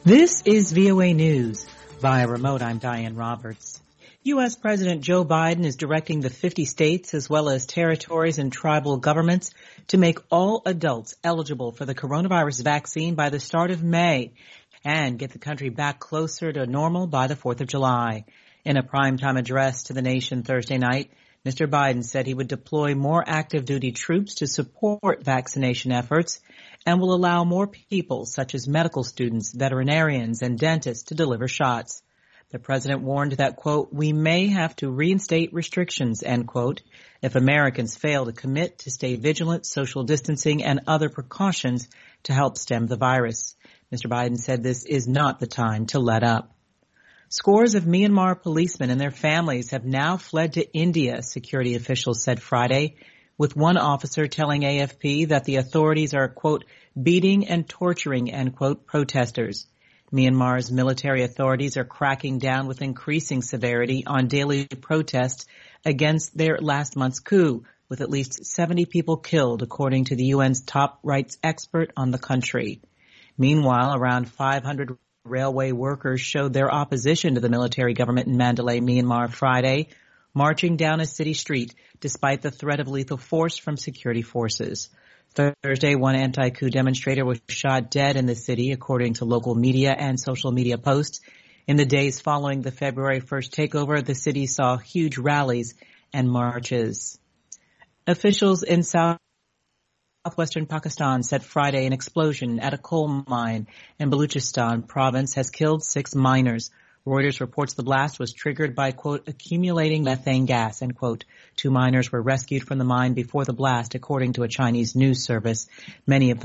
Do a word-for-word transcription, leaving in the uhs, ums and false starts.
This is V O A News. Via remote, I'm Diane Roberts. U S. President Joe Biden is directing the fifty states as well as territories and tribal governments to make all adults eligible for the coronavirus vaccine by the start of May and get the country back closer to normal by the fourth of July. In a primetime address to the nation Thursday night, Mister Biden said he would deploy more active duty troops to support vaccination efforts and will allow more people, such as medical students, veterinarians, and dentists, to deliver shots. The president warned that, quote, we may have to reinstate restrictions, end quote, if Americans fail to commit to stay vigilant, social distancing, and other precautions to help stem the virus. Mister Biden said this is not the time to let up. Scores of Myanmar policemen and their families have now fled to India, security officials said Friday, with one officer telling A F P that the authorities are, quote, beating and torturing, end quote, protesters. Myanmar's military authorities are cracking down with increasing severity on daily protests against their last month's coup, with at least seventy people killed, according to the U N's top rights expert on the country. Meanwhile, around five hundred railway workers showed their opposition to the military government in Mandalay, Myanmar, Friday, marching down a city street despite the threat of lethal force from security forces. Thursday, one anti-coup demonstrator was shot dead in the city, according to local media and social media posts. In the days following the February first takeover, the city saw huge rallies and marches. Officials in South Southwestern Pakistan said Friday an explosion at a coal mine in Balochistan province has killed six miners. Reuters reports the blast was triggered by, quote, accumulating methane gas, end quote. Two miners were rescued from the mine before the blast, according to a Chinese news service. Many of